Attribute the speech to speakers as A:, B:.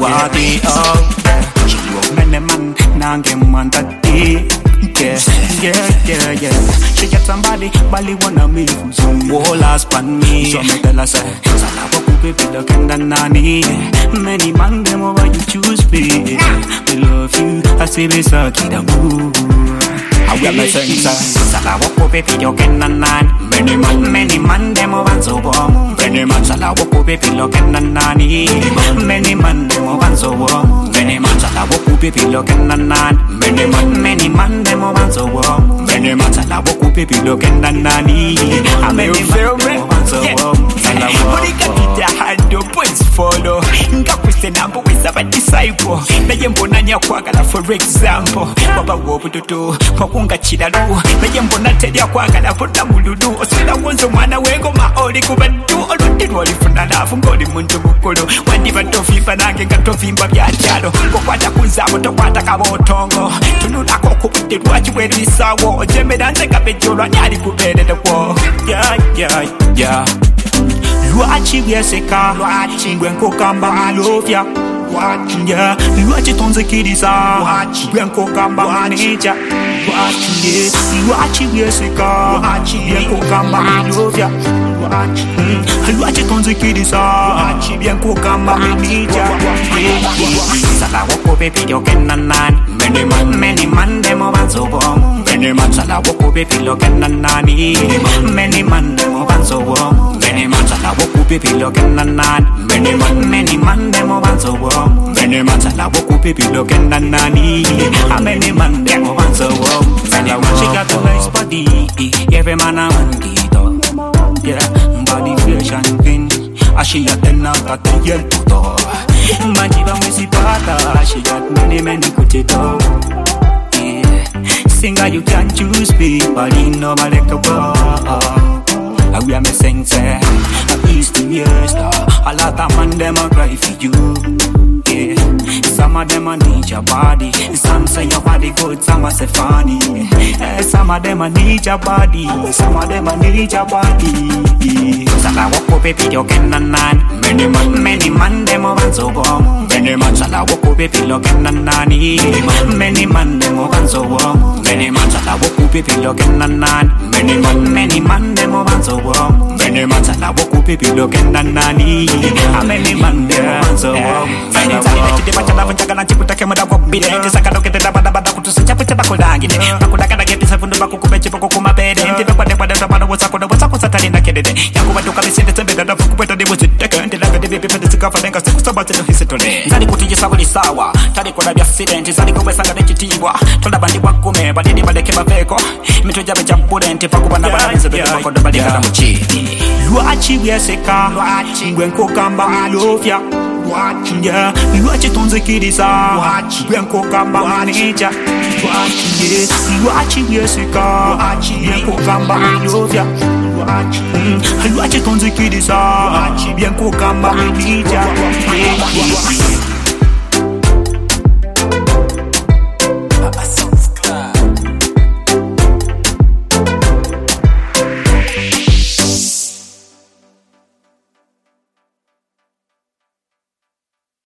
A: party, oh. She love many man, now get man that day. Yeah. She get somebody, Bali wanna me. Some whole last pan me. So me tell her say, Salawa kupe pilo kenda nani. Many man them over you choose me. Me love you, I say me sakida boo. I wear my sense, Salawa kupe pilo kenda nani. Many man them over so warm. Many man Salawa kupe pilo kenda nani. Many man them over so warm. Many man Salawa kupe pilo kenda nani. Many man them over so warm. Many man Salawa kupe pilo kenda nani. Many man them over so warm. Points follow. Nga question number with a disciple. Na yembo nanya kwagala for example. Baba wobududu, makunga chidalu. Na yembo natedia kwagala pota muludu. Oswela wonzo mwana wengo maoli kubadu. Olundi wali funda lafu ngoli muntu bukulu. Wandi batofimba nange ngatofimba byachalo. Kokwata kunzabo tokwata kabotongo. Tunulako kubute lwachi werisawo. Ojembe danze kabejolwa nyali kubede dekwo. Yeah. Luachi bieseka, Gwenko kamba milofia. Yeah, Luachi tonze kidisa, Gwenko kamba manager. Luachi bieseka, Gwenko kamba milofia. Luachi tonze kidisa, Gwenko kamba manager. Salawa kupe pilo kenda nani. Many man them over so warm. Many man Salawa kupe pilo kenda nani. Many man them over so warm. Many man Salawa kupe pilo kenda nani. Many man them over so warm. Many man Salawa kupe pilo kenda nani. Many man them over so warm. She got a nice body. Every man a man get up. Yeah, body fresh and clean. She got 10 out of 10 year to Manjiba Musipata, she got many kutito. Yeah, singer you can choose me, but in no malekabo. I wear my sense, I used to years. A lot of man them a cry for you. Yeah, some of them a need your body. Some say your body good, some a say funny. Some of them a need your body. Some of them a need your body. Salawa kupe pilo kenda nani. Many man them over so warm. Many man Salawa kupe pilo kenda nani. Many man them over so warm. Many man Salawa kupe pilo kenda nani. Many man them over so warm. Many man Salawa kupe pilo kenda nani. Many man them over so warm. Anytime that you depart on the Jagalan Chiputake Madabi, Sakado get the Bada to Sacha Bakulangi. Bakudaka get this Afundu Bakubechi Bakuma Bed, and the Bada was a Satalina Kennedy. Yakuba took a visit to the better of Puerto de Buzica and the Lagabi to the Sikafa and Costa to his today. Sadikuti Savali Sawa, Tadiko accident, Sadiko Sagachiwa, Tolabandi Bakume, but anybody came a vehicle. Mito Jabba Put and Tipakubana is a bit of the Badiachi. Luachi Bieseka, Gwenko Kamba Milofia. Yeah, Luachi tonze kidisa, Gwenko kamba manager. Yeah, Luachi bieseka, Gwenko kamba milofia. Luachi tonze kidisa, Gwenko kamba manager.